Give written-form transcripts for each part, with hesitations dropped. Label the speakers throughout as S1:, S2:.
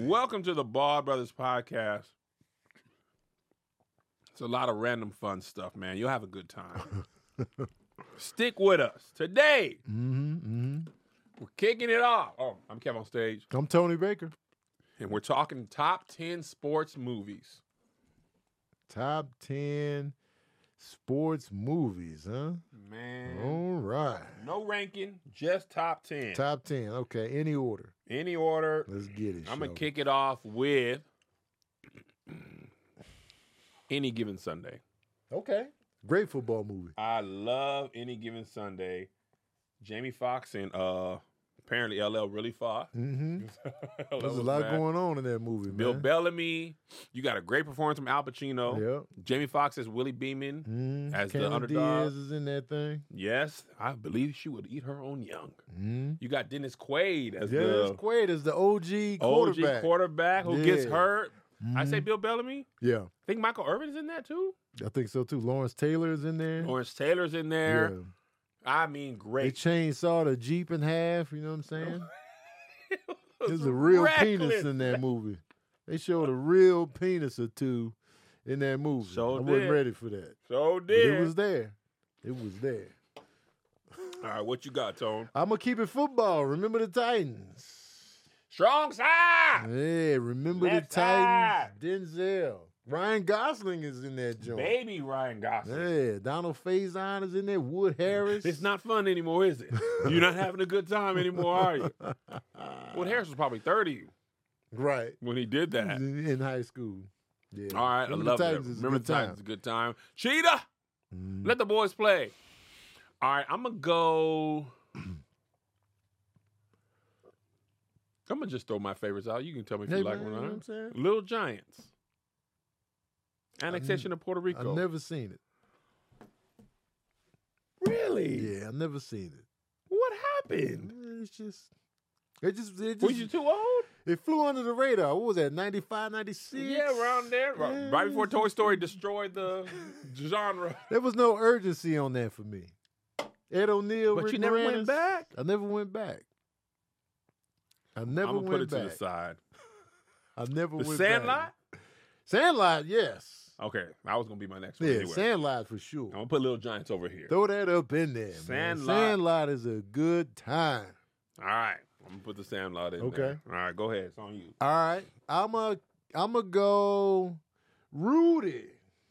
S1: Welcome to the Ball Brothers Podcast. It's a lot of random fun stuff, man. You'll have a good time. Stick with us. Today, we're kicking it off. Oh, I'm Kev on stage.
S2: I'm Tony Baker.
S1: And we're talking top 10 sports movies.
S2: Top 10 sports movies, huh?
S1: Man.
S2: All right.
S1: No ranking, just top 10.
S2: Top 10. Okay, any order.
S1: Any order.
S2: Let's get it.
S1: I'm going to kick it off with Any Given Sunday.
S2: Okay. Great football movie.
S1: I love Any Given Sunday. Jamie Foxx and apparently LL really fought.
S2: There's a lot going on in that movie, man.
S1: Bill Bellamy. You got a great performance from Al Pacino.
S2: Yep.
S1: Jamie Foxx as Willie Beeman as
S2: Cameron
S1: the underdog.
S2: Diaz is in that thing.
S1: Yes, I believe she would eat her own young. You got Dennis Quaid as
S2: Quaid is the OG
S1: quarterback who gets hurt. I say Bill Bellamy.
S2: Yeah.
S1: I think Michael Irvin is in that too.
S2: I think so too. Lawrence Taylor's in there.
S1: Lawrence Taylor's in there.
S2: Yeah.
S1: I mean,
S2: They
S1: great.
S2: chainsawed a Jeep in half, you know what I'm saying? There's a real penis in that movie. They showed a real penis or two in that movie. I wasn't ready for that.
S1: So
S2: But
S1: did.
S2: it was there. It was there.
S1: All right, what you got, Tone?
S2: I'm going to keep it football. Remember the Titans.
S1: Strong side.
S2: Yeah, remember
S1: Left
S2: the Titans. Denzel. Ryan Gosling is in that joint.
S1: Baby Ryan Gosling.
S2: Yeah, Donald Faison is in there. Wood Harris.
S1: It's not fun anymore, is it? You're not having a good time anymore, are you? Wood Harris was probably 30
S2: Right.
S1: when he did that.
S2: In high school. Yeah.
S1: All right,
S2: Remember
S1: I love
S2: the
S1: it.
S2: Titans is a
S1: Remember
S2: good
S1: the Titans is a good time. Cheetah, let the boys play. All right, I'm going to just throw my favorites out. You can tell me if you like
S2: man,
S1: one
S2: you
S1: or
S2: know what
S1: not.
S2: I'm saying?
S1: Little Giants. Annexation of Puerto Rico.
S2: I've never seen it.
S1: Really?
S2: Yeah, I've never seen it.
S1: What happened?
S2: It just
S1: Were you too old?
S2: it flew under the radar. What was that, 95, 96?
S1: Yeah, around there.
S2: Yeah.
S1: Right before Toy Story destroyed the genre.
S2: There was no urgency on that for me. Ed O'Neill,
S1: But
S2: Rick
S1: you never
S2: Moranis,
S1: went back?
S2: I never went back.
S1: I'm going to put it
S2: back.
S1: to the side.
S2: I never
S1: The
S2: went
S1: Sandlot?
S2: back. Sandlot, yes.
S1: Okay, that was going to be my next one
S2: Yeah,
S1: anyway.
S2: Sandlot for sure.
S1: I'm going to put Little Giants over here.
S2: Throw that up in there, man.
S1: Sandlot.
S2: Sandlot is a good time.
S1: All right, I'm going to put the Sandlot in there. All right, go ahead. It's on you.
S2: All right. I'm a go Rudy.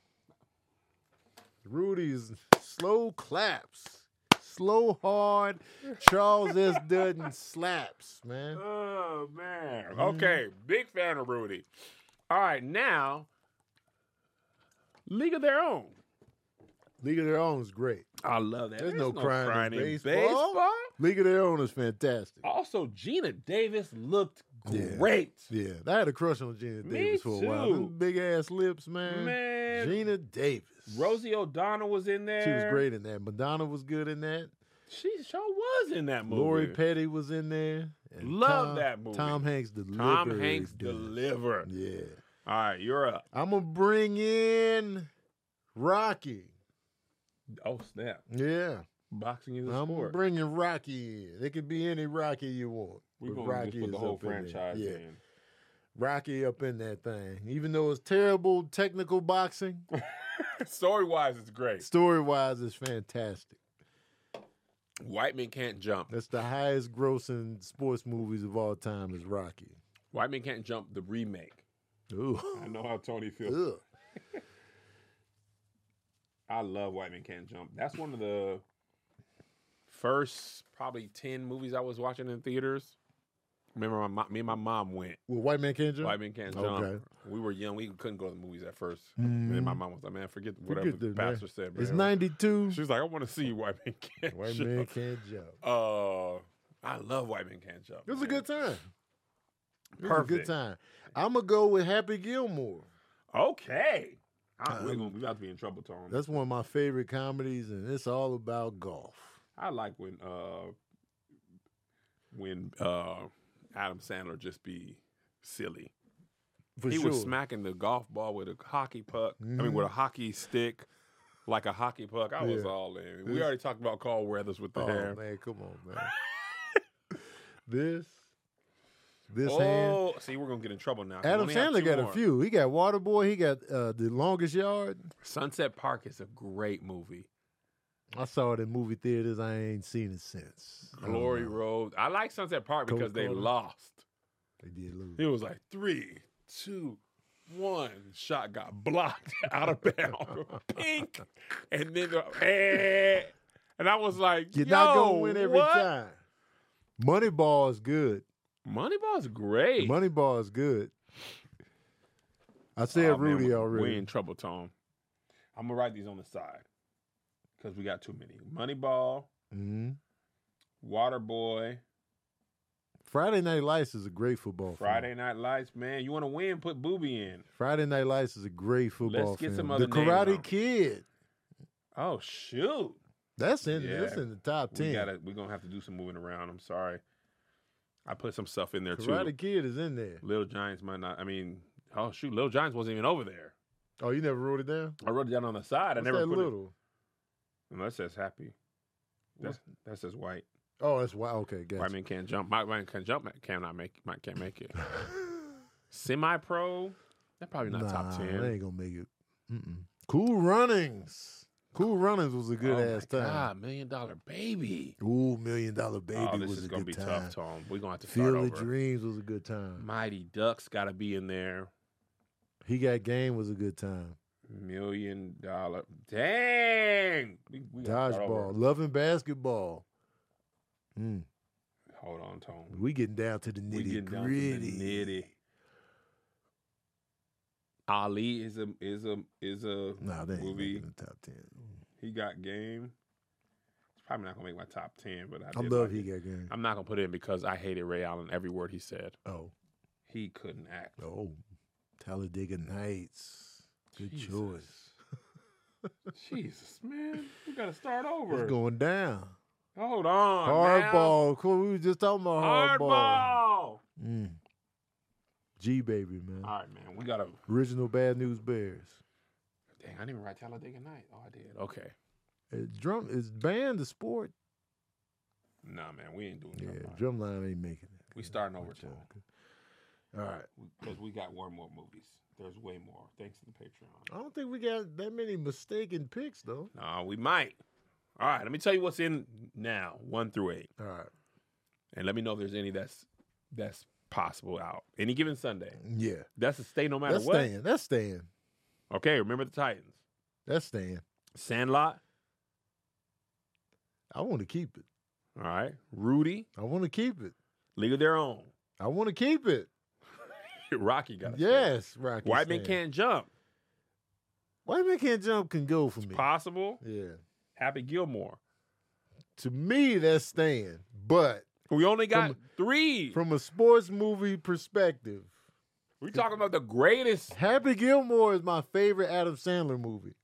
S2: Rudy's slow claps. Slow hard. Charles S. Dutton slaps, man.
S1: Oh, man. Okay, big fan of Rudy. All right, now, League of Their Own.
S2: League of Their Own is great.
S1: I love that.
S2: There's no crying in
S1: in
S2: baseball. League of Their Own is fantastic.
S1: Also, Gina Davis looked
S2: Yeah.
S1: great.
S2: Yeah, I had a crush on Gina
S1: Me
S2: Davis for a while.
S1: too.
S2: Them big ass lips, man.
S1: Man.
S2: Gina Davis.
S1: Rosie O'Donnell was in there.
S2: She was great in that. Madonna was good in that.
S1: She sure was in that movie.
S2: Lori Petty was in there. And
S1: Love that movie.
S2: Tom Hanks delivered.
S1: Tom Hanks delivered.
S2: Yeah.
S1: All right, you're up.
S2: I'm going to bring in Rocky.
S1: Oh, snap.
S2: Yeah.
S1: Boxing is a
S2: I'm
S1: sport.
S2: bringing Rocky in. It could be any Rocky you want.
S1: We're
S2: but
S1: going to
S2: Rocky
S1: just put the
S2: is
S1: whole
S2: up in there.
S1: franchise
S2: Yeah.
S1: in.
S2: Rocky up in that thing. Even though it's terrible technical boxing,
S1: Story-wise, it's great.
S2: story-wise, it's fantastic.
S1: White Men Can't Jump.
S2: That's the highest grossing sports movies of all time is Rocky.
S1: White Men Can't Jump, the remake.
S2: Ooh.
S1: I know how Tony feels.
S2: Ugh.
S1: I love White Men Can't Jump. That's one of the first probably 10 movies I was watching in theaters. Remember, me and my mom went.
S2: Well, White Man Can't Jump?
S1: White Men Can't Jump.
S2: Okay.
S1: We were young. We couldn't go to the movies at first. And then my mom was like, man, forget whatever the
S2: this,
S1: pastor
S2: man.
S1: said. Man.
S2: It's 92.
S1: She was like, I want to see White Men Can't
S2: White
S1: Jump.
S2: Man Can't Jump.
S1: I love White Men Can't Jump.
S2: It was a good time. It was a
S1: Perfect.
S2: good time. I'm going to go with Happy Gilmore.
S1: Okay. We're about to be in trouble, Tom.
S2: That's one of my favorite comedies, and it's all about golf.
S1: I like when Adam Sandler just be silly.
S2: For
S1: He
S2: sure.
S1: was smacking the golf ball with a hockey puck. I mean, with a hockey stick, like a hockey puck. I was
S2: Yeah.
S1: all in. We already talked about Carl Weathers with the hair.
S2: Man, come on, man. This Hand.
S1: Oh, see, we're gonna get in trouble now.
S2: Adam Sandler got a few. He got Waterboy. He got The Longest Yard.
S1: Sunset Park is a great movie.
S2: I saw it in movie theaters. I ain't seen it since.
S1: Glory Road. I like Sunset Park because they lost.
S2: They did lose.
S1: It was like 3, 2, 1. Shot got blocked out of bounds. Pink. And then and I was like,
S2: you're not gonna win every time. Moneyball is good.
S1: Moneyball is great.
S2: Moneyball is good. I said Rudy already.
S1: We in trouble, Tom. I'm gonna write these on the side because we got too many. Moneyball, Waterboy.
S2: Friday Night Lights is a great football
S1: Friday Night Lights, man. You want to win? Put Booby in.
S2: Friday Night Lights is a great football
S1: Let's get
S2: film.
S1: some other
S2: The Karate Kid.
S1: Oh, shoot.
S2: That's in the top 10.
S1: We're going to have to do some moving around. I'm sorry. I put some stuff in there, too.
S2: Karate Kid is in there.
S1: Little Giants might not. I mean, oh, shoot. Little Giants wasn't even over there.
S2: Oh, you never wrote it down?
S1: I wrote it down on the side.
S2: What's
S1: I never
S2: that
S1: put
S2: little?
S1: it. No, that says happy. That says white.
S2: Oh, that's why. Okay, gotcha.
S1: White man can't jump. White man can jump. Can't make it. Semi-pro. That's probably not top 10.
S2: They ain't gonna make it. Cool Runnings. Cool Runnings was a good ass time.
S1: God, $1 Million Baby.
S2: Ooh, $1 Million Baby
S1: this
S2: was
S1: is
S2: a
S1: gonna
S2: good
S1: be
S2: time.
S1: tough, Tom. We're gonna have to start over.
S2: Field of Dreams was a good time.
S1: Mighty Ducks got to be in there.
S2: He Got Game was a good time.
S1: $1 Million. Dang. We
S2: Dodgeball. Loving Basketball.
S1: Hold on, Tom.
S2: We getting down to the nitty gritty.
S1: Ali is a
S2: Nah, they ain't
S1: movie.
S2: making the top 10.
S1: He Got Game. It's probably not gonna make my top 10, but
S2: I love He Got Game.
S1: I'm not gonna put it in because I hated Ray Allen every word he said.
S2: Oh,
S1: he couldn't act.
S2: Oh, Talladega Nights. Good choice.
S1: Jesus, man, we gotta start over.
S2: It's going down.
S1: Hold on.
S2: Hardball. Cool. We were just talking about
S1: Hardball.
S2: G Baby, man.
S1: All right, man. We gotta
S2: Original Bad News Bears.
S1: Dang, I didn't even write Talladega Night. Oh, I did. Okay.
S2: Is band the sport?
S1: Nah, man, we ain't doing Drumline.
S2: Drumline ain't making it.
S1: We starting over, Tom.
S2: All right.
S1: Because we got one more movies. There's way more, thanks to the Patreon.
S2: I don't think we got that many mistaken picks, though.
S1: No, we might. All right, let me tell you what's in now, 1 through 8.
S2: All right.
S1: And let me know if there's any that's possible out. Any given Sunday.
S2: Yeah.
S1: That's a stay no matter
S2: That's
S1: what.
S2: staying. That's staying.
S1: Okay, remember the Titans.
S2: That's staying.
S1: Sandlot.
S2: I want to keep it.
S1: All right. Rudy.
S2: I want to keep it.
S1: League of Their Own.
S2: I want to keep it.
S1: Rocky got it.
S2: Yes, Rocky.
S1: White Man Can't Jump.
S2: White Man Can't Jump can go for me.
S1: Possible.
S2: Yeah.
S1: Happy Gilmore.
S2: To me, that's staying. But
S1: we only got 3.
S2: From a sports movie perspective.
S1: We're talking about the greatest.
S2: Happy Gilmore is my favorite Adam Sandler movie.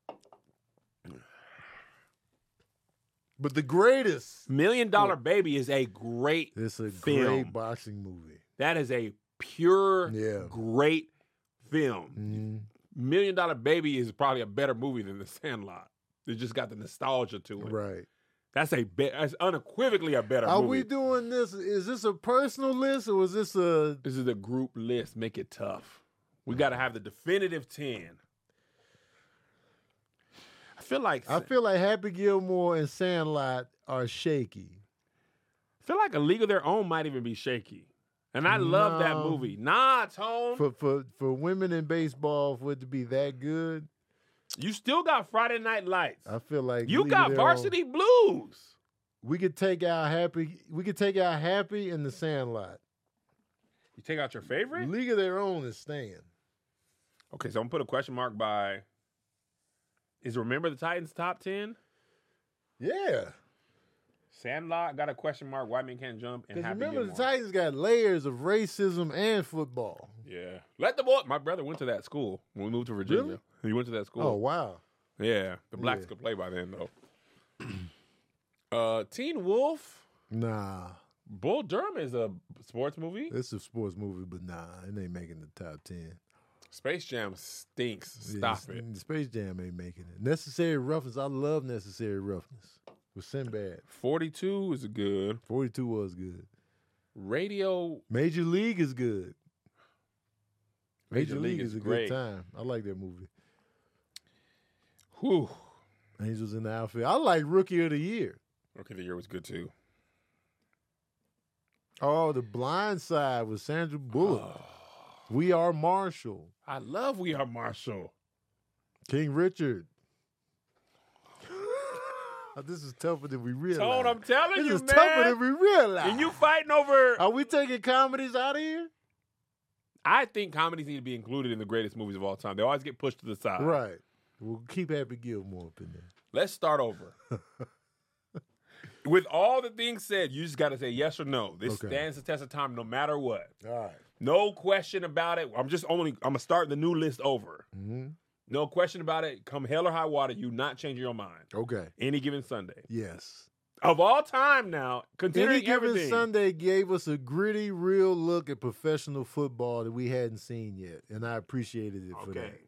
S2: But the greatest.
S1: $1 Million Baby is a great
S2: It's a
S1: film.
S2: great boxing movie.
S1: That is a pure, great film. $1 Million Baby is probably a better movie than The Sandlot. It just got the nostalgia to it.
S2: Right.
S1: That's unequivocally a better movie.
S2: Are we doing this? Is this a personal list or is this a...
S1: This is a group list. Make it tough. We got to have the definitive 10. I feel like
S2: Happy Gilmore and Sandlot are shaky.
S1: I feel like A League of Their Own might even be shaky. And I love that movie. Nah, Tone.
S2: For women in baseball, for it to be that good.
S1: You still got Friday Night Lights.
S2: I feel like
S1: you got Varsity Blues.
S2: We could take out Happy and The Sandlot.
S1: You take out your favorite?
S2: League of Their Own is staying.
S1: Okay, so I'm gonna put a question mark by. Is Remember the Titans top 10?
S2: Yeah.
S1: Sandlot got a question mark. White Man Can't Jump. And Happy
S2: remember
S1: Gilmore.
S2: the Titans got layers of racism and football.
S1: Yeah. Let the boy. My brother went to that school when we moved to Virginia.
S2: Really?
S1: He went to that school.
S2: Oh, wow.
S1: Yeah. The blacks could play by then, though. Teen Wolf.
S2: Nah.
S1: Bull Durham is a sports movie.
S2: It's a sports movie, but nah, it ain't making the top 10.
S1: Space Jam stinks. Stop it.
S2: Space Jam ain't making it. Necessary Roughness. I love Necessary Roughness with Sinbad.
S1: 42 is good.
S2: 42 was good.
S1: Radio.
S2: Major League is good.
S1: Major League is
S2: a
S1: great.
S2: good time. I like that movie.
S1: Whew.
S2: Angels in the Outfield. I like Rookie of the Year.
S1: Rookie of the Year was good too.
S2: Oh, The Blind Side with Sandra Bullock.
S1: Oh,
S2: We Are Marshall.
S1: I love We Are Marshall.
S2: King Richard. This is tougher than we realize.
S1: Tone, I'm telling
S2: this
S1: you,
S2: is
S1: man.
S2: tougher than we realize.
S1: And you fighting over.
S2: Are we taking comedies out of here?
S1: I think comedies need to be included in the greatest movies of all time. They always get pushed to the side.
S2: Right. We'll keep Happy Gilmore up in there.
S1: Let's start over. With all the things said, you just got to say yes or no. This stands the test of time no matter what.
S2: All right.
S1: No question about it. I'm going to start the new list over.
S2: Mm-hmm.
S1: No question about it. Come hell or high water, you not changing your mind.
S2: Okay.
S1: Any given Sunday.
S2: Yes.
S1: Of all time now, considering
S2: Any Given
S1: everything.
S2: Sunday gave us a gritty, real look at professional football that we hadn't seen yet, and I appreciated it for that.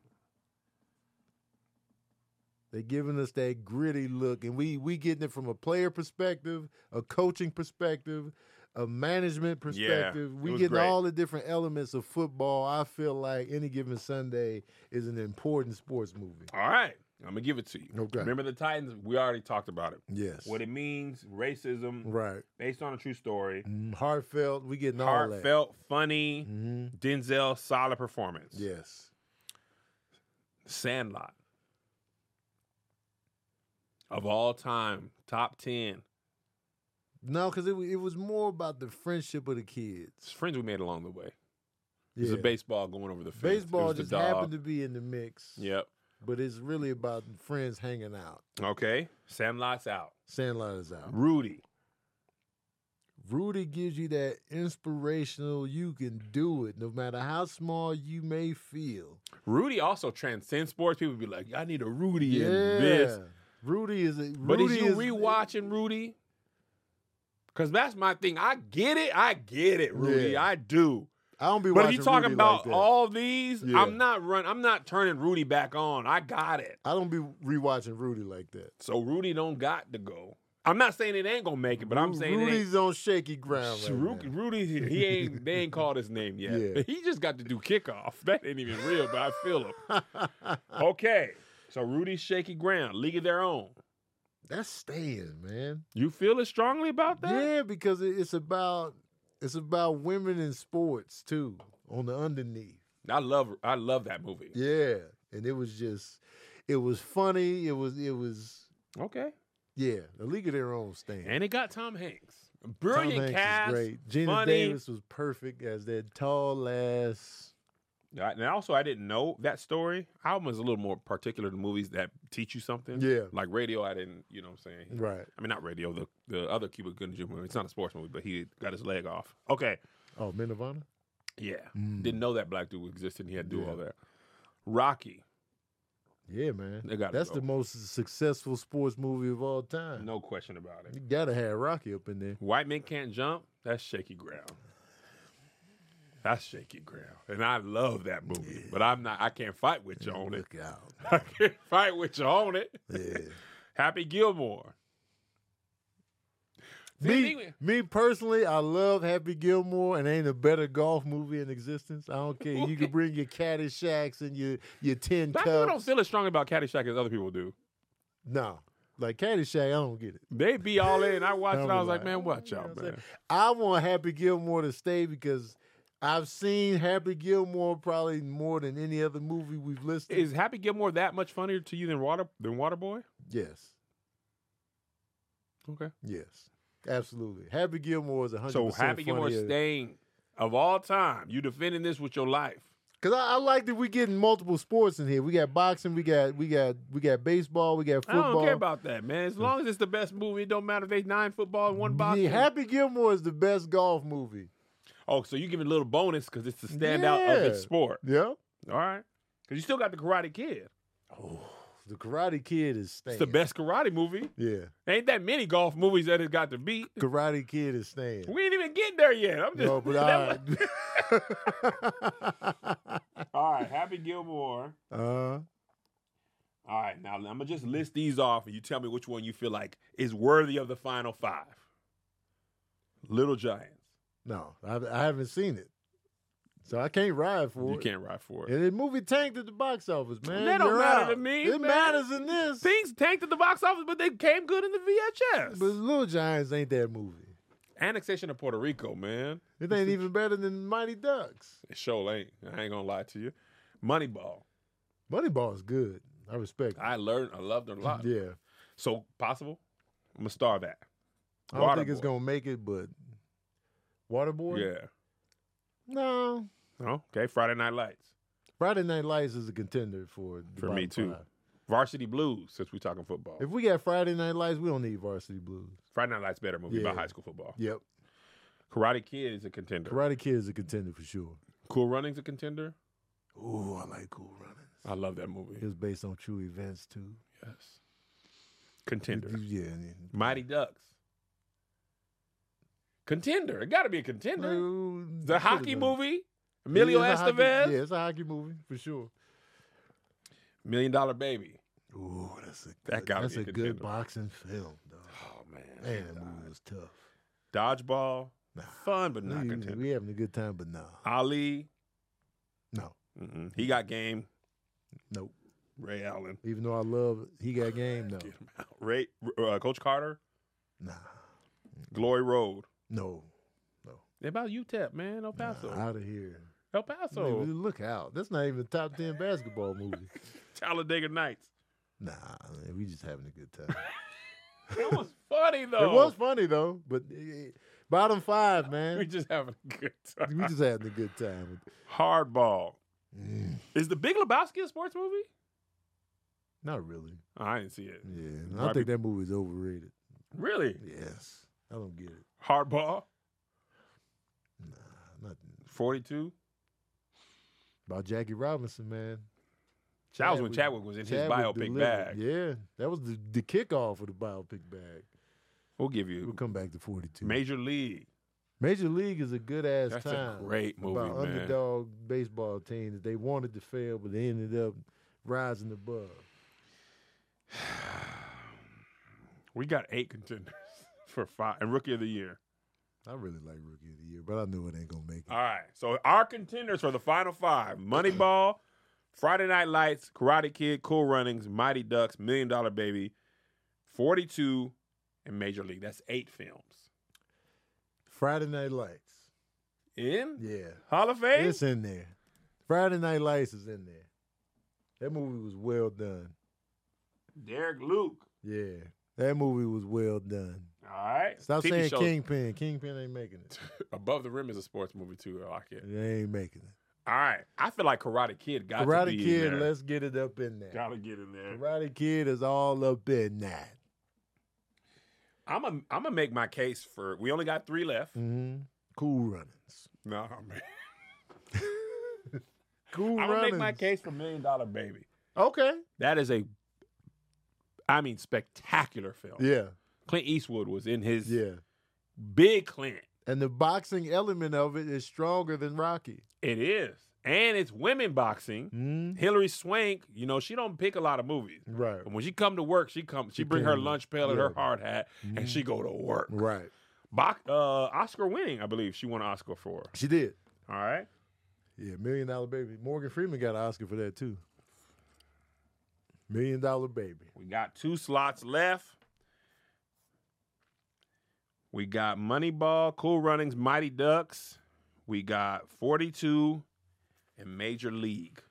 S2: They're giving us that gritty look, and we getting it from a player perspective, a coaching perspective, a management perspective. We getting
S1: great.
S2: all the different elements of football. I feel like Any Given Sunday is an important sports movie.
S1: All right. I'm going to give it to you.
S2: Okay.
S1: Remember the Titans? We already talked about it.
S2: Yes.
S1: What it means, racism,
S2: Right.
S1: based on a true story.
S2: Heartfelt. We getting all that.
S1: Heartfelt, funny,
S2: Mm-hmm.
S1: Denzel, solid performance.
S2: Yes.
S1: Sandlot. Of all time, top 10.
S2: No, because it was more about the friendship of the kids.
S1: It's friends we made along the way. There's a baseball going over the fence.
S2: Baseball
S1: It was
S2: just
S1: the dog.
S2: happened to be in the mix.
S1: Yep.
S2: But it's really about friends hanging out.
S1: Okay. Sandlot's out.
S2: Sandlot is out.
S1: Rudy.
S2: Rudy gives you that inspirational, you can do it, no matter how small you may feel.
S1: Rudy also transcends sports. People be like, I need a Rudy in this.
S2: Rudy is a
S1: But
S2: Rudy
S1: is you
S2: is,
S1: rewatching Rudy? Because that's my thing. I get it, Rudy.
S2: Yeah.
S1: I do.
S2: I don't be
S1: But if
S2: watching
S1: you're talking
S2: Rudy
S1: about
S2: like that.
S1: all these,
S2: Yeah.
S1: I'm not turning Rudy back on. I got it.
S2: I don't be rewatching Rudy like that.
S1: So Rudy don't got to go. I'm not saying it ain't gonna make it, but I'm saying
S2: Rudy's on shaky ground right now.
S1: Rudy, they ain't called his name yet.
S2: Yeah.
S1: He just got to do kickoff. That ain't even real, but I feel him. Okay, so Rudy's shaky ground, league of their own.
S2: That's staying, man.
S1: You feel it strongly about that?
S2: Yeah, because it's about women in sports too, on the underneath.
S1: I love that movie.
S2: Yeah, and it was funny. It was
S1: Okay.
S2: yeah, the League of Their Own stand.
S1: And it got Tom Hanks.
S2: Tom
S1: Brilliant
S2: Hanks
S1: cast.
S2: is great. Gina
S1: funny.
S2: Davis was perfect as that tall lass.
S1: And also, I didn't know that story. I was a little more particular to movies that teach you something.
S2: Yeah.
S1: Like Radio, I didn't, you know what I'm saying?
S2: Right.
S1: I mean, not Radio, the other Cuba Gooding Jr. movie. It's not a sports movie, but he got his leg off. Okay.
S2: Oh, Men of Honor?
S1: Yeah. Didn't know that black dude existed and he had to do all that. Rocky.
S2: Yeah, man.
S1: They gotta
S2: That's
S1: go.
S2: the most successful sports movie of all time.
S1: No question about it.
S2: You gotta have Rocky up in there.
S1: White Men Can't Jump. That's shaky ground. That's shaky ground. And I love that movie. But I can't fight with you on it.
S2: Look out.
S1: I can't fight with you on it.
S2: Yeah.
S1: Happy Gilmore.
S2: Me personally, I love Happy Gilmore, and ain't a better golf movie in existence. I don't care. You can bring your Caddyshack and your tin
S1: Black people don't
S2: cups.
S1: feel as strong about Caddyshack as other people do.
S2: No, like Caddyshack, I don't get it.
S1: They be all in. I watched it. I was like,
S2: Right.
S1: man, watch
S2: You know
S1: out,
S2: what I'm
S1: man.
S2: I want Happy Gilmore to stay because I've seen Happy Gilmore probably more than any other movie we've listed.
S1: Is Happy Gilmore that much funnier to you than Waterboy?
S2: Yes,
S1: Okay.
S2: yes, absolutely. Happy Gilmore is 100%.
S1: So Happy Gilmore
S2: funnier.
S1: staying of all time. You defending this with your life.
S2: Cause I like that we getting multiple sports in here. We got boxing, we got baseball, we got football.
S1: I don't care about that, man. As long as it's the best movie, it don't matter if they 9 football and 1 boxing.
S2: Yeah, Happy Gilmore is the best golf movie.
S1: Oh, so you give it a little bonus because it's the standout of its sport.
S2: Yeah.
S1: All right. Because you still got the Karate Kid.
S2: Oh, the Karate Kid is staying.
S1: It's the best karate movie.
S2: Yeah.
S1: Ain't that many golf movies that it got to beat.
S2: Karate Kid is staying.
S1: We ain't even getting there yet. I'm just.
S2: No, but all right.
S1: All right, Happy Gilmore. All right, now I'm gonna just list these off, and you tell me which one you feel like is worthy of the final 5. Little Giants.
S2: No, I haven't seen it. So I can't ride for it.
S1: You can't ride for it.
S2: And the movie tanked at the box office, man.
S1: That don't
S2: You're
S1: matter
S2: out.
S1: to me.
S2: It
S1: man.
S2: matters in this.
S1: Things tanked at the box office, but they came good in the VHS.
S2: But Little Giants ain't that movie.
S1: Annexation of Puerto Rico, man.
S2: It ain't even better than Mighty Ducks.
S1: It sure ain't. I ain't gonna lie to you. Moneyball.
S2: Moneyball is good. I respect it.
S1: I loved it a lot.
S2: Yeah.
S1: So possible? I'm gonna star that.
S2: I don't think it's going to make it, but Waterboy?
S1: Yeah.
S2: No.
S1: Oh, okay. Friday Night Lights.
S2: Friday Night Lights is a contender for
S1: me too.
S2: 5.
S1: Varsity Blues, since we're talking football.
S2: If we got Friday Night Lights, we don't need Varsity Blues.
S1: Friday Night Lights better movie
S2: Yeah.
S1: about high school football.
S2: Yep.
S1: Karate Kid is a contender.
S2: Karate Kid is a contender for sure.
S1: Cool Runnings a contender.
S2: Ooh, I like Cool Runnings.
S1: I love that movie.
S2: It was based on true events too.
S1: Yes. Contender.
S2: Yeah.
S1: Mighty Ducks. Contender. It got to be a contender. The hockey movie. Emilio Estevez.
S2: Yeah, it's a hockey movie for sure.
S1: $1 Million Baby.
S2: Ooh, that's a good boxing film, dog.
S1: Oh man,
S2: Man, that movie was tough.
S1: Dodgeball.
S2: Nah.
S1: Fun, but not contender.
S2: We having a good time, but no.
S1: Ali.
S2: No.
S1: Mm-mm. He Got Game.
S2: Nope.
S1: Ray Allen.
S2: Even though I love He Got Game, no.
S1: Get him out. Coach Carter.
S2: Nah.
S1: Glory Road.
S2: No.
S1: They're about UTEP, man. El Paso.
S2: Out of here.
S1: El Paso.
S2: Man, look out. That's not even a top 10 basketball movie.
S1: Talladega Nights.
S2: Nah, man, we just having a good time.
S1: That was funny, though.
S2: It was funny, though. But bottom 5, man.
S1: We just having a good time.
S2: We just having a good time.
S1: Hardball. Is The Big Lebowski a sports movie?
S2: Not really.
S1: Oh, I didn't see it.
S2: Yeah. I think that movie is overrated.
S1: Really?
S2: Yes. I don't get it.
S1: Hardball.
S2: Nah, nothing.
S1: 42.
S2: About Jackie Robinson, man.
S1: That was when Chadwick was in his biopic bag.
S2: Yeah, that was the kickoff of the biopic bag.
S1: We'll give you.
S2: We'll come back to 42.
S1: Major League.
S2: Major League is a good ass
S1: That's
S2: time.
S1: a great movie,
S2: about
S1: man.
S2: Underdog baseball team that they wanted to fail, but they ended up rising above.
S1: We got 8 contenders for 5 and Rookie of the Year.
S2: I really like Rookie of the Year, but I knew it ain't gonna make it.
S1: All right, so our contenders for the final 5: Moneyball, Friday Night Lights, Karate Kid, Cool Runnings, Mighty Ducks, $1 Million Baby, 42, and Major League. That's 8 films.
S2: Friday Night Lights.
S1: In?
S2: Yeah.
S1: Hall of Fame?
S2: It's in there. Friday Night Lights is in there. That movie was well done.
S1: Derek Luke.
S2: Yeah. That movie was well done.
S1: All right.
S2: Stop
S1: TV
S2: saying
S1: shows.
S2: Kingpin. Kingpin ain't making it.
S1: Above the Rim is a sports movie, too. I like it.
S2: They ain't making it.
S1: All right. I feel like Karate Kid got to
S2: Karate
S1: be
S2: Kid,
S1: in there.
S2: let's get it up in there.
S1: Gotta get in there.
S2: Karate Kid is all up in that.
S1: I'm gonna make my case for. We only got 3 left.
S2: Mm-hmm. Cool Runnings.
S1: No, man.
S2: Cool
S1: I'm
S2: Runnings.
S1: gonna make my case for $1 Million Baby.
S2: Okay.
S1: That is a, spectacular film.
S2: Yeah.
S1: Clint Eastwood was in his
S2: Yeah.
S1: big Clint.
S2: And the boxing element of it is stronger than Rocky.
S1: It is, and it's women boxing.
S2: Mm-hmm.
S1: Hilary Swank, she don't pick a lot of movies.
S2: Right.
S1: But when she come to work, she bring her
S2: can,
S1: lunch pail and
S2: yeah.
S1: her hard hat, and she go to work.
S2: Right.
S1: Oscar winning, I believe she won an Oscar for.
S2: She did.
S1: All right.
S2: Yeah, $1 Million Baby. Morgan Freeman got an Oscar for that too. $1 Million Baby.
S1: We got 2 slots left. We got Moneyball, Cool Runnings, Mighty Ducks. We got 42 and Major League.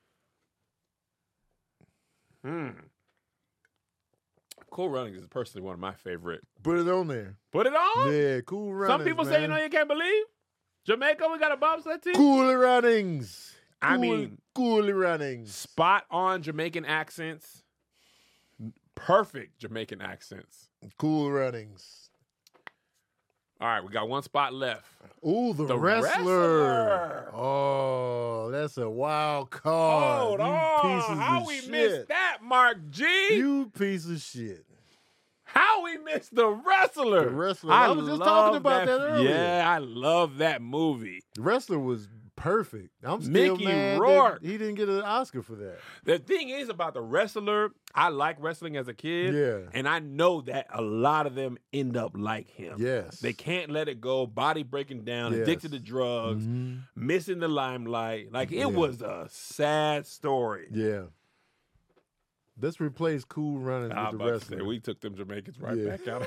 S1: Cool Runnings is personally one of my favorite.
S2: Put it on there.
S1: Put it on?
S2: Yeah, Cool Runnings.
S1: Some people say, you can't believe? Jamaica, we got a bobsled team?
S2: Cool Runnings. Cool Runnings.
S1: Spot on Jamaican accents. Perfect Jamaican accents.
S2: Cool Runnings.
S1: All right, we got 1 spot left.
S2: Ooh, the wrestler. Oh, that's a wild card.
S1: Hold on. How we missed that, Mark G?
S2: You piece of shit.
S1: How we missed the wrestler?
S2: The wrestler. I was just talking about that earlier.
S1: Yeah, I love that movie.
S2: The wrestler was perfect. I'm still
S1: Mickey
S2: mad
S1: Rourke.
S2: that he didn't get an Oscar for that.
S1: The thing is about The Wrestler, I like wrestling as a kid.
S2: Yeah.
S1: And I know that a lot of them end up like him.
S2: Yes.
S1: They can't let it go, body breaking down,
S2: Yes.
S1: addicted to drugs, missing the limelight. Like, it was a sad story.
S2: Yeah. Let's replace Cool Runnings with The Wrestler.
S1: We took them Jamaicans back out.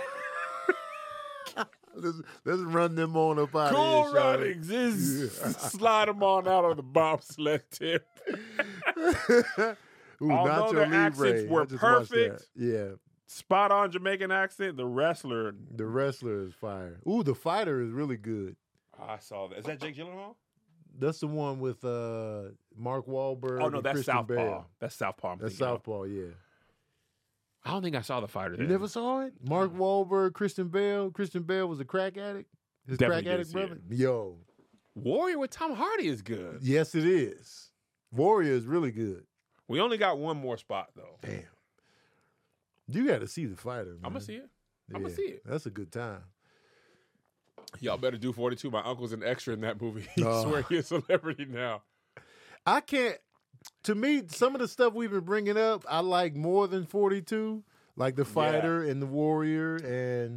S2: Let's run them on up out
S1: Cool
S2: of here, Shawty.
S1: Runnings is slide them on out of the bobsled tip.
S2: Ooh,
S1: Although
S2: Nacho
S1: their
S2: Libre.
S1: accents were
S2: I just watched
S1: perfect.
S2: that. Yeah.
S1: Spot on Jamaican accent. The Wrestler.
S2: The Wrestler is fire. Ooh, The Fighter is really good.
S1: I saw that. Is that Jake Gyllenhaal?
S2: That's the one with Mark Wahlberg.
S1: Oh, no,
S2: and
S1: that's
S2: Christian
S1: Southpaw.
S2: Bale.
S1: That's Southpaw.
S2: That's Southpaw, yeah.
S1: I don't think I saw The Fighter.
S2: You never saw it? Mark Wahlberg, Christian Bale. Christian Bale was a crack addict. His
S1: Definitely
S2: crack addict
S1: did see
S2: brother. Yo.
S1: Warrior with Tom Hardy is good.
S2: Yes, it is. Warrior is really good.
S1: We only got one more spot, though.
S2: Damn. You got to see The Fighter, man.
S1: I'm going to see it.
S2: Yeah,
S1: I'm going to see it.
S2: That's a good time.
S1: Y'all better do 42. My uncle's an extra in that movie. He swear he's a celebrity now.
S2: I can't. To me, some of the stuff we've been bringing up, I like more than 42. Like The Fighter and The Warrior and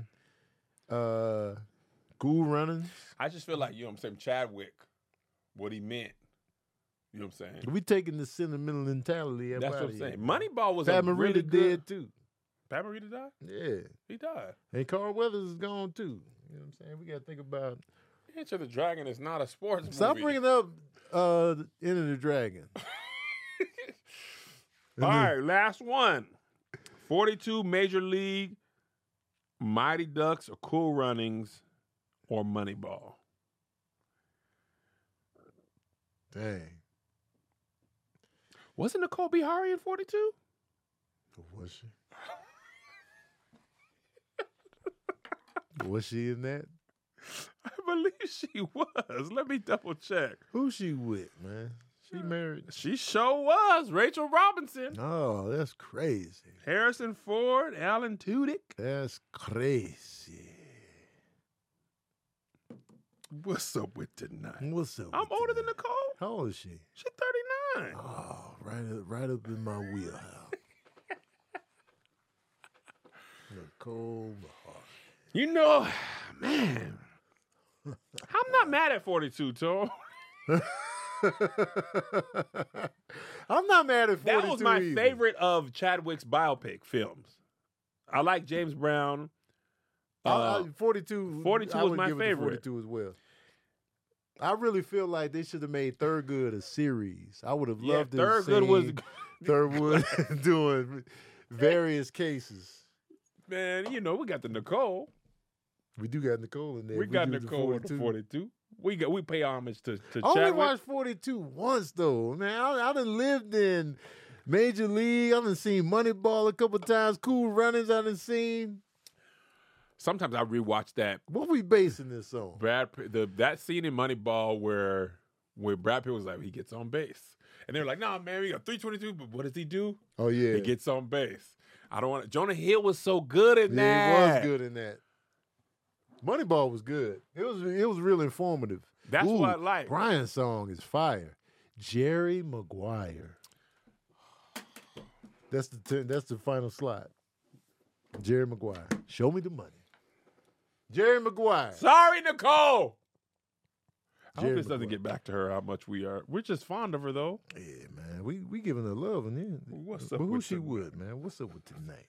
S2: Cool Runnings.
S1: I just feel like, you know what I'm saying, Chadwick, what he meant. You know what I'm saying?
S2: We taking the sentimentality out
S1: That's what
S2: of
S1: I'm
S2: here.
S1: saying. Moneyball was
S2: Pat
S1: a
S2: Morita
S1: really good.
S2: dead too.
S1: Pat Morita died?
S2: Yeah.
S1: He died.
S2: And Carl Weathers is gone too. You know what I'm saying? We got to think about.
S1: Enter the Dragon is not a sports
S2: Stop
S1: movie.
S2: bringing up Enter the Dragon.
S1: All right, last one. 42 Major League, Mighty Ducks, or Cool Runnings, or Moneyball.
S2: Dang.
S1: Wasn't Nicole Bihari in 42?
S2: Was she? Was she in that?
S1: I believe she was. Let me double check.
S2: Who she with, man? She married?
S1: She sure was. Rachel Robinson.
S2: Oh, that's crazy.
S1: Harrison Ford, Alan Tudyk.
S2: That's crazy.
S1: What's up with tonight?
S2: What's up?
S1: I'm older than Nicole.
S2: How old is she?
S1: She's 39.
S2: Oh, right up in my wheelhouse. Nicole Bihari.
S1: You know, man, I'm not mad at 42, Tom.
S2: I'm not mad at 42
S1: That was my
S2: either.
S1: favorite of Chadwick's biopic films. I like James Brown.
S2: 42
S1: 42
S2: I
S1: was
S2: would
S1: my
S2: give it to
S1: favorite.
S2: 42 as well. I really feel like they should have made Thurgood a series. I would have loved to have
S1: Thurgood was
S2: seen Thurgood doing various cases.
S1: Man, you know, we got the Nicole.
S2: We do got Nicole in there.
S1: We got
S2: do the
S1: Nicole in the 42. We pay homage to
S2: I only
S1: Chadwick.
S2: watched 42 once though. Man, I done lived in Major League. I done seen Moneyball a couple times. Cool Runnings I done seen.
S1: Sometimes I rewatch that.
S2: What we basing this on?
S1: That scene in Moneyball where Brad Pitt was like, he gets on base. And they're like, nah, man, we got 322, but what does he do?
S2: Oh, yeah.
S1: He gets on base. I don't want to. Jonah Hill was so good in that.
S2: He was good in that. Moneyball was good. It was real informative.
S1: That's what I like.
S2: Brian's song is fire. Jerry Maguire. That's the final slide. Jerry Maguire. Show me the money. Jerry Maguire.
S1: Sorry, Nicole. I
S2: Jerry
S1: hope this doesn't
S2: Maguire.
S1: get back to her how much we are. We're just fond of her, though.
S2: Yeah, man. We giving her love and then.
S1: What's up
S2: But who
S1: with
S2: she
S1: tonight?
S2: with, man? What's up with tonight?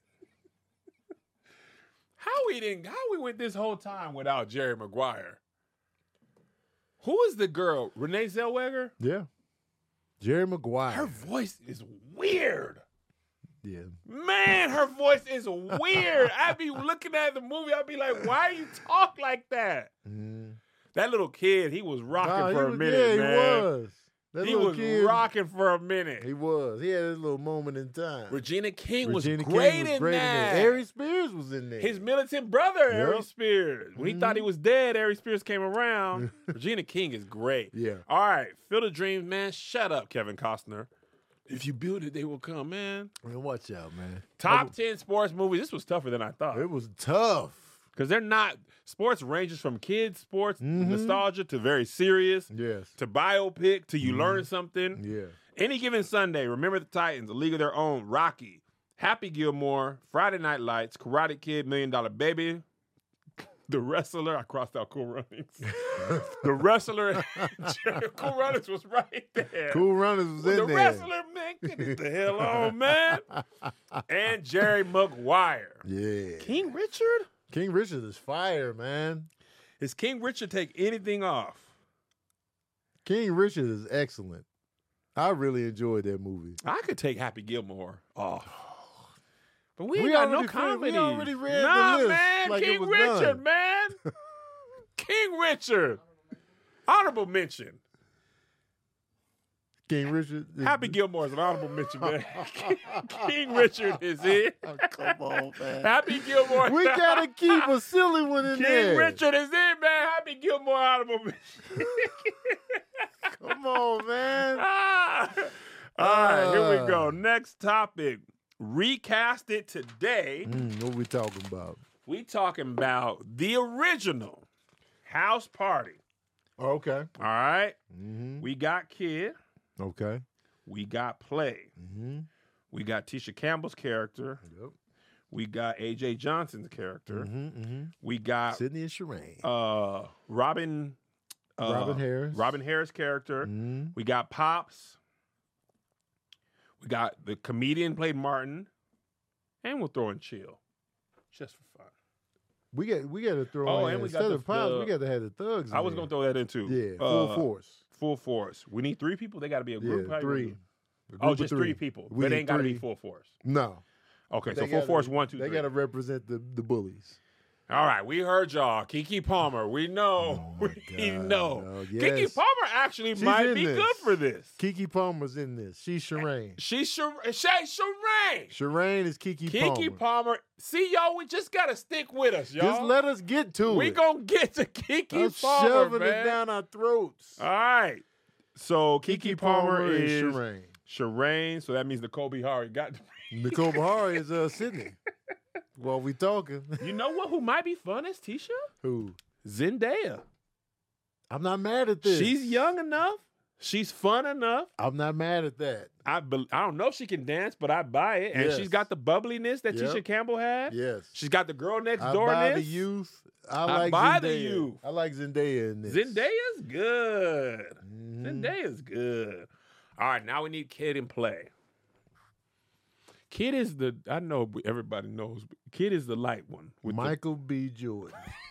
S1: How we went this whole time without Jerry Maguire? Who is the girl? Renee Zellweger?
S2: Yeah. Jerry Maguire.
S1: Her voice is weird.
S2: Yeah.
S1: Man, her voice is weird. I'd be looking at the movie, I'd be like, why you talk like that?
S2: Mm.
S1: That little kid, he was rocking
S2: Nah,
S1: for
S2: he
S1: a
S2: was-
S1: minute,
S2: yeah,
S1: man.
S2: he was. That
S1: He
S2: little
S1: was
S2: kid,
S1: rocking for a minute.
S2: He was. He had his little moment in time.
S1: Regina King
S2: Regina
S1: was
S2: King
S1: great
S2: was
S1: in
S2: great
S1: that.
S2: Ari Spears was in there.
S1: His militant brother,
S2: Yep.
S1: Ari Spears. When he thought he was dead, Ari Spears came around. Regina King is great.
S2: Yeah.
S1: All right. Field of Dreams, man. Shut up, Kevin Costner. If you build it, they will come, man.
S2: Man, watch out, man.
S1: Top 10 sports movies. This was tougher than I thought.
S2: It was tough.
S1: Because they're not, sports ranges from kids sports, nostalgia, to very serious, to biopic, to you learn something.
S2: Yeah.
S1: Any Given Sunday, Remember the Titans, A League of Their Own, Rocky, Happy Gilmore, Friday Night Lights, Karate Kid, $1 Million Baby, The Wrestler. I crossed out Cool Runnings. The Wrestler. Cool Runnings was right there.
S2: Cool Runnings was in there.
S1: The Wrestler, man. Get the hell on, man. And Jerry Maguire.
S2: Yeah.
S1: King Richard?
S2: King Richard is fire, man.
S1: Does King Richard take anything off?
S2: King Richard is excellent. I really enjoyed that movie.
S1: I could take Happy Gilmore off. But we ain't got no comedy.
S2: We already read the list.
S1: Man.
S2: Like
S1: King Richard, man. King Richard. Honorable mention.
S2: King Richard.
S1: Happy Gilmore is an honorable mention, man. King Richard is it.
S2: Oh, come on, man.
S1: Happy Gilmore.
S2: We got to keep a silly one in there.
S1: King Richard is it, man. Happy Gilmore, honorable mention.
S2: Come on, man.
S1: All right, here we go. Next topic. Recast it today.
S2: What we talking about?
S1: We talking about the original House Party.
S2: Okay.
S1: All right.
S2: Mm-hmm.
S1: We got Kid.
S2: Okay.
S1: We got Play.
S2: Mm-hmm.
S1: We got Tisha Campbell's character.
S2: Yep.
S1: We got A.J. Johnson's character.
S2: Mm-hmm.
S1: We got
S2: Sydney and Shireen.
S1: Robin
S2: Harris.
S1: Robin Harris' character.
S2: Mm-hmm.
S1: We got Pops. We got the comedian played Martin. And we'll throw in Chill. Just for fun.
S2: We got to throw in,
S1: and we
S2: instead
S1: got
S2: of Pops, we got to have the Thugs in
S1: I was going to throw that in too.
S2: Yeah, full force.
S1: Full force. We need 3 people. They got to be a group.
S2: Yeah, 3.
S1: Just 3 people. But they ain't got to be full force.
S2: No.
S1: Okay, so full force 1, 2, 3.
S2: They got to represent the bullies.
S1: All right, we heard y'all. Keke Palmer. We know. We know.
S2: No, yes.
S1: Keke Palmer actually might be good for this.
S2: Keke Palmer's in this. She's Shireen.
S1: She's Shireen.
S2: Shireen is Keke Palmer.
S1: Keke Palmer. See, y'all, we just got to stick with us, y'all.
S2: Just let us get to it.
S1: We going to get to Keke Palmer,
S2: shoving
S1: man.
S2: it down our throats.
S1: All right. So Keke Palmer is
S2: Shireen.
S1: Shireen. So that means Nicole Bihari got to be.
S2: Nicole Bihari is Sydney. While we talking.
S1: You know what? Who might be fun is Tisha?
S2: Who?
S1: Zendaya.
S2: I'm not mad at this.
S1: She's young enough. She's fun enough.
S2: I'm not mad at that.
S1: I don't know if she can dance, but I buy it. And she's got the bubbliness that Tisha Campbell had.
S2: Yes.
S1: She's got the girl next
S2: I
S1: door.
S2: buy the youth. I
S1: buy
S2: Zendaya.
S1: the youth.
S2: I like Zendaya in this.
S1: Zendaya's good. Zendaya's good. All right, now we need Kid and Play. Kid is I know everybody knows, Kid is the light one. With
S2: Michael B. Jordan.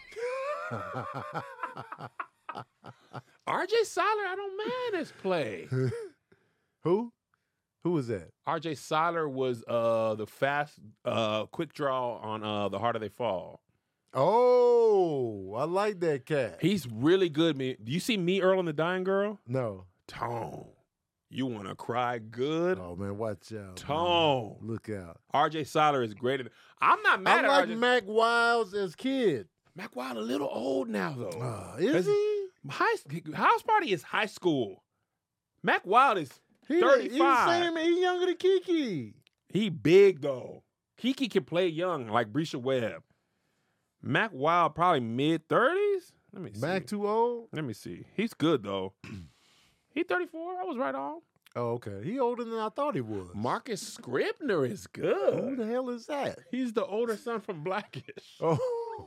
S1: R.J. Seiler, I don't mind his Play.
S2: Who? Who was that?
S1: R.J. Seiler was the fast, quick draw on The Harder They Fall.
S2: Oh, I like that cat.
S1: He's really good, man. Do you see Me, Earl, and the Dying Girl?
S2: No.
S1: Tone. You want to cry good?
S2: Oh, man, watch out.
S1: Tone.
S2: Man. Look out.
S1: R.J. Seiler is great. I'm not mad at
S2: I like
S1: RJ.
S2: Mac Wiles as Kid.
S1: Mac Wild a little old now, though.
S2: Is he?
S1: House Party is high school. Mac Wild is 35.
S2: He's younger than Keke.
S1: He big, though. Keke can play young, like Brisha Webb. Mac Wild probably mid-30s? Let me see.
S2: Mac too old?
S1: Let me see. He's good, though. He's 34. I was right on.
S2: Oh, okay. He older than I thought he was.
S1: Marcus Scribner is good.
S2: Who the hell is that?
S1: He's the older son from Blackish.
S2: Oh.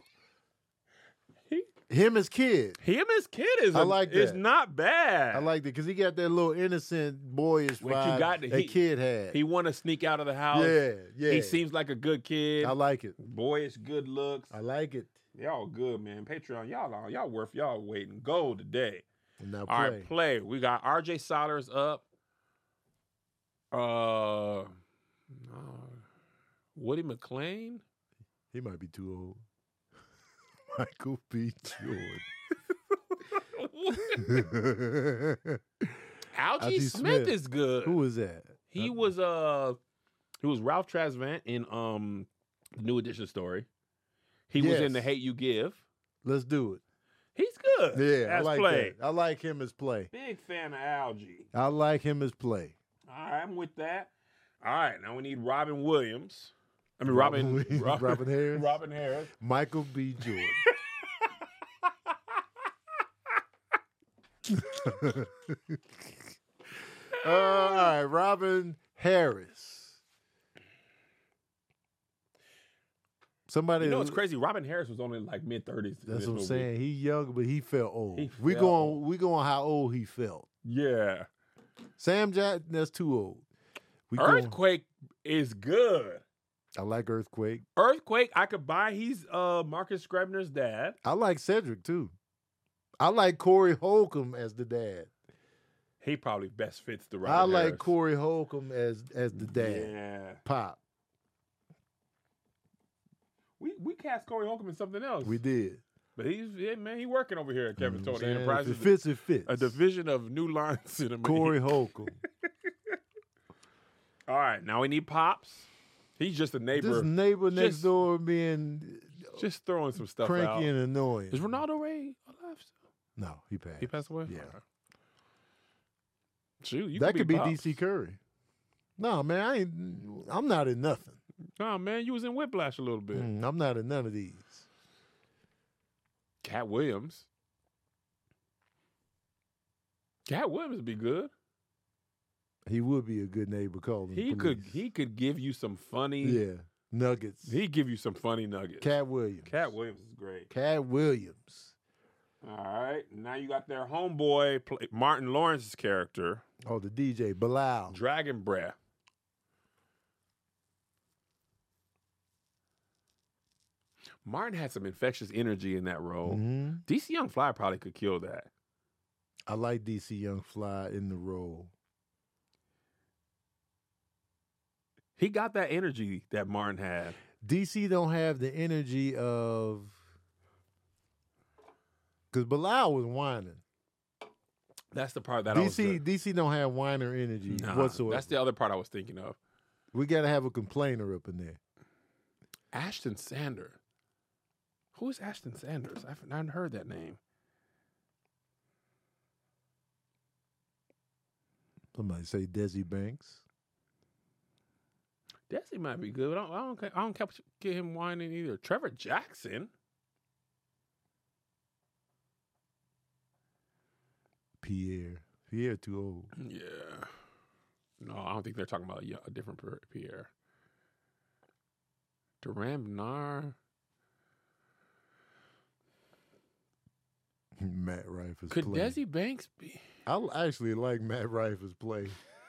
S2: Him as Kid.
S1: Him as Kid is not bad.
S2: I like that because he got that little innocent, boyish vibe that Kid had.
S1: He want to sneak out of the house.
S2: Yeah.
S1: He seems like a good kid.
S2: I like it.
S1: Boyish, good looks.
S2: I like it.
S1: Y'all good, man. Patreon, y'all worth y'all waiting gold today.
S2: Now
S1: All right, Play. We got R.J. Seiler's up. Woody McClain.
S2: He might be too old. Michael B. Jordan.
S1: Algie Smith is good.
S2: Who is that?
S1: He was Ralph Tresvant in the New Edition story. He was in The Hate U Give.
S2: Let's do it.
S1: He's good.
S2: Yeah, I like Play. That. I like him as Play.
S1: Big fan of Algie.
S2: I like him as Play.
S1: All right, I'm with that. All right, now we need Robin Williams. I mean, Robin
S2: Harris.
S1: Robin Harris.
S2: Michael B. Jordan. All right, Robin Harris. Somebody.
S1: You know what's crazy? Robin Harris was only like mid-30s.
S2: That's what I'm saying. He young, but he felt old.
S1: We
S2: going how old he felt.
S1: Yeah.
S2: Sam Jackson, that's too old.
S1: Earthquake is good.
S2: I like Earthquake.
S1: Earthquake, I could buy. He's Marcus Scribner's dad.
S2: I like Cedric too. I like Corey Holcomb as the dad.
S1: He probably best fits the Robin
S2: I like
S1: Harris.
S2: Corey Holcomb as the dad.
S1: Yeah.
S2: Pop.
S1: We cast Corey Holcomb in something else.
S2: We did.
S1: But he working over here at Kevin Tony Enterprises.
S2: If it fits, it fits.
S1: A division of New Line Cinema.
S2: Corey Holcomb.
S1: All right, now we need Pops. He's just a neighbor.
S2: This neighbor next door being
S1: just throwing some stuff
S2: cranky
S1: out.
S2: and annoying.
S1: Is Ronaldo Ray alive still?
S2: No, he passed.
S1: He passed away?
S2: Yeah.
S1: Okay. Shoot,
S2: that could be
S1: Pops.
S2: DC Curry. No, man, I'm not in nothing.
S1: No, man, you was in Whiplash a little bit.
S2: I'm not in none of these.
S1: Cat Williams. Cat Williams would be good.
S2: He would be a good neighbor calling the police.
S1: He could give you some funny
S2: nuggets.
S1: He'd give you some funny nuggets.
S2: Cat Williams.
S1: Cat Williams is great.
S2: Cat Williams.
S1: All right. Now you got their homeboy, Martin Lawrence's character.
S2: Oh, the DJ, Bilal.
S1: Dragon Breath. Martin had some infectious energy in that role.
S2: Mm-hmm.
S1: DC Young Fly probably could kill that.
S2: I like DC Young Fly in the role.
S1: He got that energy that Martin had.
S2: DC don't have the energy of... Because Bilal was whining.
S1: That's the part that
S2: DC don't have whiner energy whatsoever.
S1: That's the other part I was thinking of.
S2: We got to have a complainer up in there.
S1: Ashton Sanders. Who is Ashton Sanders? I haven't heard that name.
S2: Somebody say Desi Banks.
S1: Desi might be good. I don't get him whining either. Trevor Jackson.
S2: Pierre too old.
S1: Yeah. No, I don't think they're talking about a different Pierre. Duran Bernard.
S2: Matt Rife
S1: Could
S2: play.
S1: Desi Banks be?
S2: I actually like Matt Rife's play.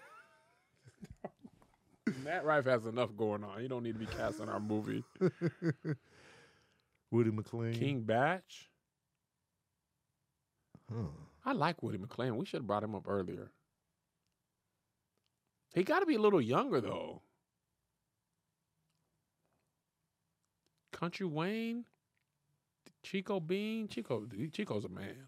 S1: Matt Rife has enough going on. He don't need to be cast in our movie.
S2: Woody McLean.
S1: King Batch.
S2: Huh.
S1: I like Woody McLean. We should have brought him up earlier. He got to be a little younger, though. Country Wayne. Chico Bean. Chico's a man.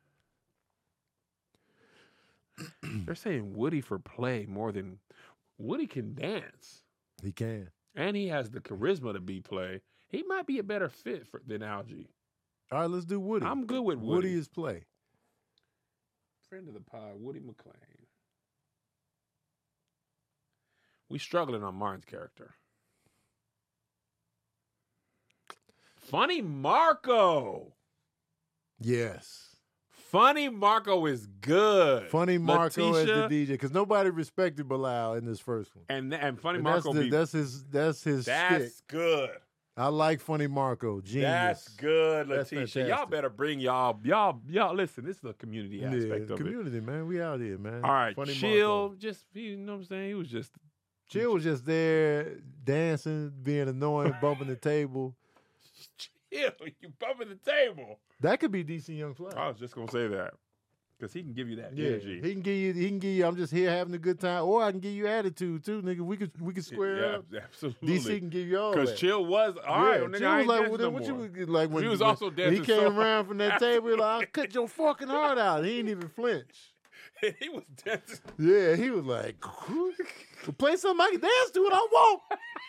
S1: They're saying Woody for play more than... Woody can dance.
S2: He can.
S1: And he has the charisma to be play. He might be a better fit than Algie.
S2: All right, let's do Woody.
S1: I'm good with Woody.
S2: Woody is play.
S1: Friend of the pod, Woody McLean. We struggling on Martin's character. Funny Marco.
S2: Yes.
S1: Funny Marco is good.
S2: Funny Marco as the DJ, because nobody respected Bilal in this first one.
S1: And Funny Marco,
S2: that's his
S1: That's
S2: stick.
S1: good.
S2: I like Funny Marco. Genius.
S1: That's good,
S2: That's
S1: Letitia. Y'all
S2: fantastic.
S1: better bring y'all. Listen, this is a community aspect of
S2: community,
S1: it.
S2: man. We out here, man.
S1: All right,
S2: Funny
S1: Chill.
S2: Marco.
S1: Just, you know what I'm saying? He was just.
S2: Chill was just there dancing, being annoying, bumping the table.
S1: Chill, you bumping the table.
S2: That could be DC Young Fly.
S1: I was just gonna say that because he can give you that energy.
S2: He can give you. I'm just here having a good time, or I can give you attitude too, nigga. We could square up.
S1: Absolutely.
S2: DC can give you all that.
S1: Because Chill was all right. Nigga,
S2: Chill
S1: I
S2: was
S1: ain't
S2: like,
S1: dancing no
S2: what
S1: more.
S2: you like when
S1: He was also dancing.
S2: He came
S1: so
S2: around from that table. He like, I'll cut your fucking heart out. He didn't even flinch.
S1: He was dancing.
S2: Yeah, he was like, play something I can dance to, and I won't.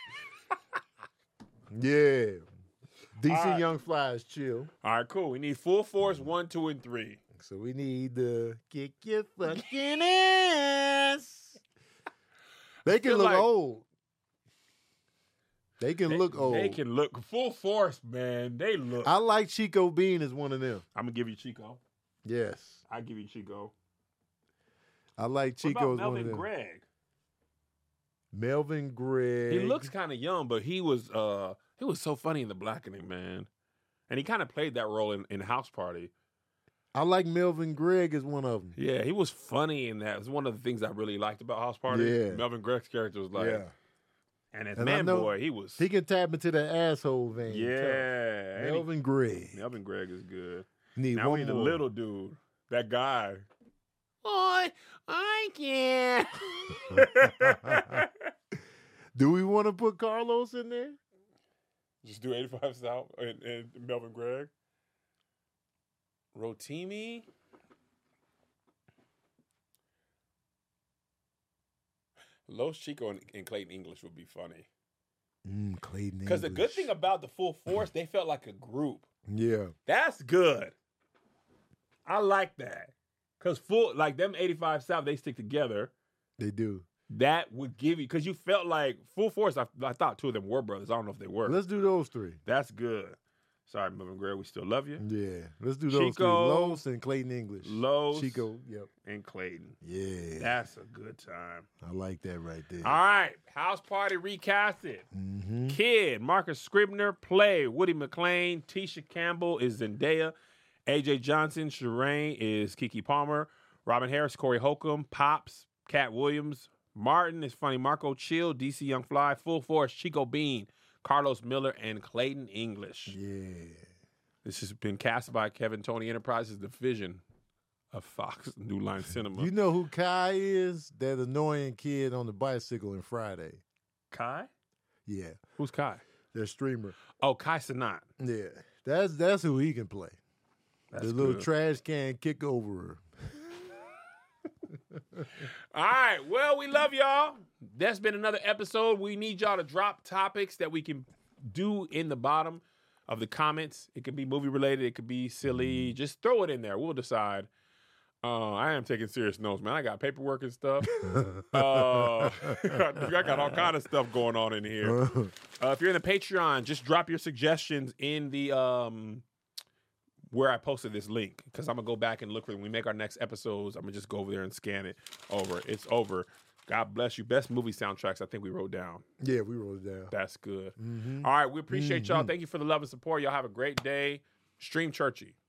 S2: Yeah. DC
S1: right.
S2: Young Fly is Chill.
S1: All right, cool. We need Full Force 1, 2, and 3.
S2: So we need the kick your fucking ass. They can look
S1: like-
S2: old. They can look old.
S1: They can look full force, man. They look.
S2: I like Chico Bean as one of them.
S1: I'm gonna give you Chico.
S2: Yes,
S1: I give you Chico.
S2: I like Chico as one of them.
S1: Melvin Gregg?
S2: Melvin Gregg.
S1: He looks kind of young, but he was so funny in The Blackening, man. And he kind of played that role in House Party.
S2: I like Melvin Gregg as one of them.
S1: Yeah, he was funny in that. It was one of the things I really liked about House Party.
S2: Yeah.
S1: Melvin Gregg's character was like,
S2: Yeah.
S1: and as Man Boy,
S2: he can tap into the asshole vein.
S1: Yeah.
S2: Melvin Gregg.
S1: Melvin Gregg is good.
S2: Now
S1: we need a little dude. That guy.
S2: I can't. Do we want to put Carlos in there?
S1: Just do 85 South and Melvin Gregg. Rotimi. Los Chico and Clayton English would be funny.
S2: Clayton English.
S1: Because the good thing about the Full Force, they felt like a group.
S2: Yeah.
S1: That's good. I like that. Because them 85 South, they stick together.
S2: They do.
S1: That would give you, because you felt like Full Force, I thought two of them were brothers. I don't know if they were.
S2: Let's do those three.
S1: That's good. Sorry, Melvin Gregg, we still love you.
S2: Yeah. Let's do those three. Los and Clayton English.
S1: Los.
S2: Chico, yep.
S1: And Clayton.
S2: Yeah.
S1: That's a good time.
S2: I like that right there.
S1: All right. House Party recasted.
S2: Mm-hmm.
S1: Kid, Marcus Scribner, Play, Woody McClain, Tisha Campbell is Zendaya, AJ Johnson, Shireen is Keke Palmer, Robin Harris, Corey Holcomb, Pops, Cat Williams, Martin is Funny Marco, Chill, DC Young Fly, Full Force, Chico Bean, Carlos Miller, and Clayton English.
S2: Yeah.
S1: This has been cast by Kevin Tony Enterprises, the vision of Fox New Line Cinema.
S2: You know who Kai is? That annoying kid on the bicycle in Friday.
S1: Kai?
S2: Yeah.
S1: Who's Kai?
S2: Their streamer.
S1: Oh, Kai Cenat.
S2: Yeah. That's who he can play.
S1: That's
S2: the little trash can kick over.
S1: All right. Well, we love y'all. That's been another episode. We need y'all to drop topics that we can do in the bottom of the comments. It could be movie related. It could be silly. Just throw it in there. We'll decide. I am taking serious notes, man. I got paperwork and stuff. I got all kind of stuff going on in here. If you're in the Patreon, just drop your suggestions in the where I posted this link, because I'm going to go back and look for it. When we make our next episodes, I'm going to just go over there and scan it over. It's over. God bless you. Best movie soundtracks I think we wrote down.
S2: Yeah, we wrote it down.
S1: That's good.
S2: Mm-hmm.
S1: All right, we appreciate y'all. Thank you for the love and support. Y'all have a great day. Stream churchy.